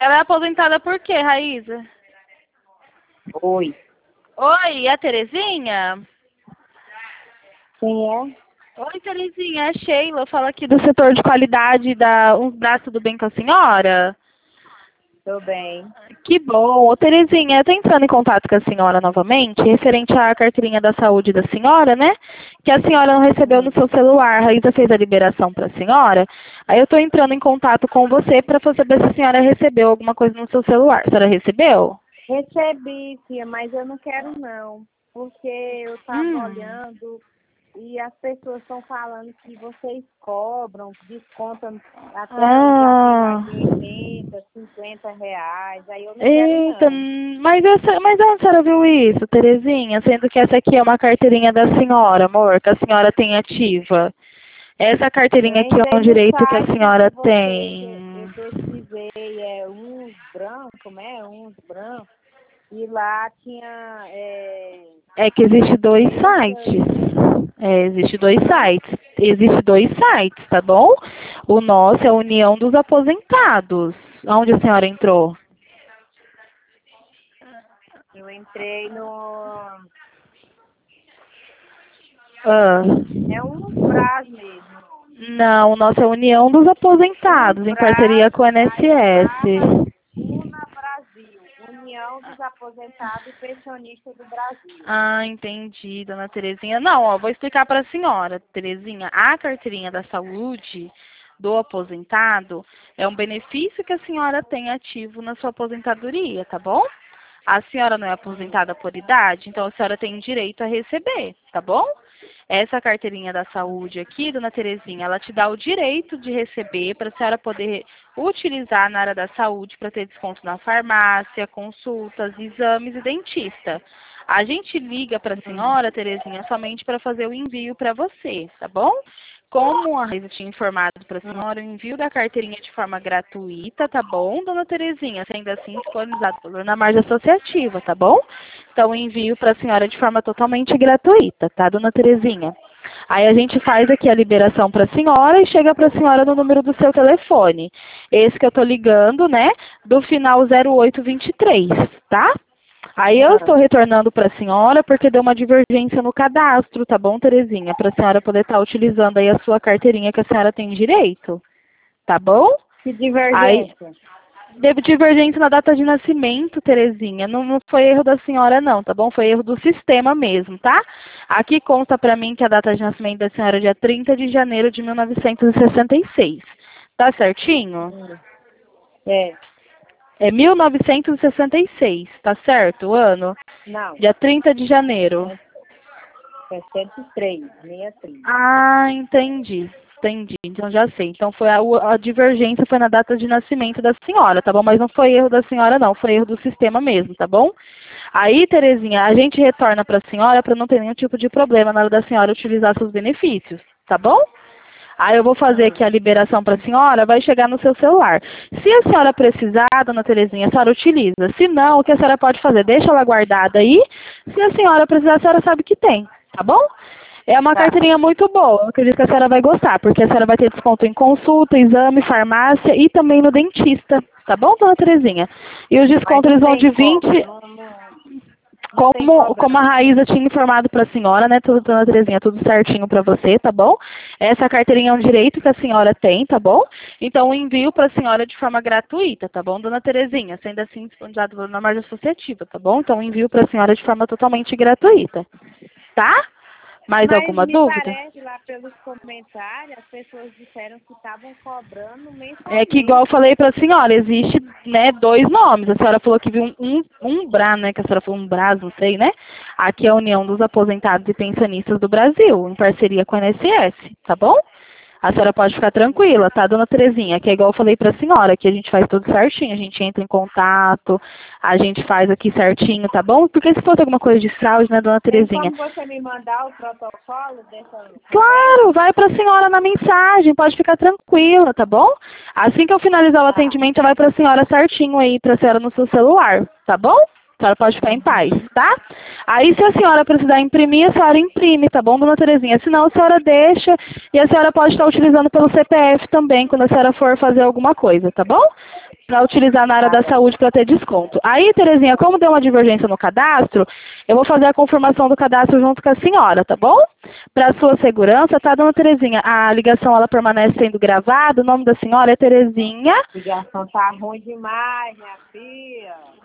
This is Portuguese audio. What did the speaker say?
Ela é aposentada por quê, Raíza? Oi. Oi, é a Terezinha? Quem é? Oi, Terezinha, é a Sheila. Fala aqui do setor de qualidade da Uns Braços do Bem com a senhora. Tô bem. Que bom. Ô, Terezinha, eu tô entrando em contato com a senhora novamente, referente à carteirinha da saúde da senhora, né? Que a senhora não recebeu no seu celular. A Raíza fez a liberação para a senhora. Aí eu tô entrando em contato com você para saber se a senhora recebeu alguma coisa no seu celular. A senhora recebeu? Recebi, tia, mas eu não quero não. Porque eu tava olhando e as pessoas estão falando que vocês cobram, descontam até já tem aqui 80, 50 reais. Aí eu não Eita, quero não. mas onde a senhora viu isso, Terezinha? Sendo que essa aqui é uma carteirinha da senhora, amor, que a senhora tem ativa. Essa carteirinha aqui é um direito que a senhora tem. Eu pesquisei, uns brancos, né? Uns brancos. E lá tinha... É que existe dois sites. Existe dois sites. Existe dois sites, tá bom? O nosso é a União dos Aposentados. Onde a senhora entrou? Eu entrei no... É um Brás mesmo. Não, o nosso é a União dos Aposentados, em parceria com o INSS. Una Brasil, União dos Aposentados e Pensionistas do Brasil. Ah, entendi, dona Terezinha. Não, ó, vou explicar para a senhora, Terezinha. A carteirinha da saúde do aposentado é um benefício que a senhora tem ativo na sua aposentadoria, tá bom? A senhora não é aposentada por idade, então a senhora tem direito a receber, tá bom? Essa carteirinha da saúde aqui, dona Terezinha, ela te dá o direito de receber para a senhora poder utilizar na área da saúde para ter desconto na farmácia, consultas, exames e dentista. A gente liga para a senhora, Terezinha, somente para fazer o envio para você, tá bom? Como a Raíza tinha informado para a senhora, o envio da carteirinha de forma gratuita, tá bom, dona Terezinha? Sendo assim, disponibilizado na margem associativa, tá bom? Então, o envio para a senhora de forma totalmente gratuita, tá, dona Terezinha? Aí a gente faz aqui a liberação para a senhora e chega para a senhora no número do seu telefone. Esse que eu tô ligando, né, do final 0823, tá? Aí eu estou retornando para a senhora porque deu uma divergência no cadastro, tá bom, Terezinha? Para a senhora poder estar utilizando aí a sua carteirinha que a senhora tem direito, tá bom? Que divergência? Aí, teve divergência na data de nascimento, Terezinha. Não foi erro da senhora, não, tá bom? Foi erro do sistema mesmo, tá? Aqui consta para mim que a data de nascimento da senhora é dia 30 de janeiro de 1966. Tá certinho? É 1966, tá certo o ano? Não. Dia 30 de janeiro. 63, 63. Ah, entendi. Entendi, então já sei. Então foi a divergência foi na data de nascimento da senhora, tá bom? Mas não foi erro da senhora, não. Foi erro do sistema mesmo, tá bom? Aí, Terezinha, a gente retorna para a senhora para não ter nenhum tipo de problema na hora da senhora utilizar seus benefícios, tá bom? Aí eu vou fazer aqui a liberação para a senhora, vai chegar no seu celular. Se a senhora precisar, dona Terezinha, a senhora utiliza. Se não, o que a senhora pode fazer? Deixa ela guardada aí. Se a senhora precisar, a senhora sabe que tem, tá bom? É uma carteirinha muito boa, eu acredito que a senhora vai gostar, porque a senhora vai ter desconto em consulta, exame, farmácia e também no dentista, tá bom, dona Terezinha? E os descontos eles vão de 20... Como a Raíza tinha informado para a senhora, né, tudo, dona Terezinha, tudo certinho para você, tá bom? Essa carteirinha é um direito que a senhora tem, tá bom? Então, eu envio para a senhora de forma gratuita, tá bom, dona Terezinha? Sendo assim, disponibilizado na margem associativa, tá bom? Então, eu envio para a senhora de forma totalmente gratuita, tá? Mais alguma dúvida? Parece lá pelos comentários, as pessoas disseram que estavam cobrando mensalmente. É que igual eu falei para a senhora, existe, né, dois nomes. A senhora falou que viu um BRA, né, que a senhora falou um BRAS, não sei, né? Aqui é a União dos Aposentados e Pensionistas do Brasil, em parceria com a INSS, tá bom? A senhora pode ficar tranquila, tá, dona Terezinha? Que é igual eu falei pra senhora, que a gente faz tudo certinho, a gente entra em contato, a gente faz aqui certinho, tá bom? Porque se fosse alguma coisa de fraude, né, dona Terezinha? Tem como você me mandar o protocolo dessa... Claro, vai pra senhora na mensagem, pode ficar tranquila, tá bom? Assim que eu finalizar o atendimento, vai pra senhora certinho aí, pra senhora no seu celular, tá bom? A senhora pode ficar em paz, tá? Aí, se a senhora precisar imprimir, a senhora imprime, tá bom, dona Terezinha? Senão, a senhora deixa e a senhora pode estar utilizando pelo CPF também, quando a senhora for fazer alguma coisa, tá bom? Para utilizar na área Tá da bom. saúde para ter desconto. Aí, Terezinha, como deu uma divergência no cadastro, eu vou fazer a confirmação do cadastro junto com a senhora, tá bom? Para sua segurança, tá, dona Terezinha? A ligação, ela permanece sendo gravada, o nome da senhora é Terezinha. A ligação tá ruim demais, minha filha.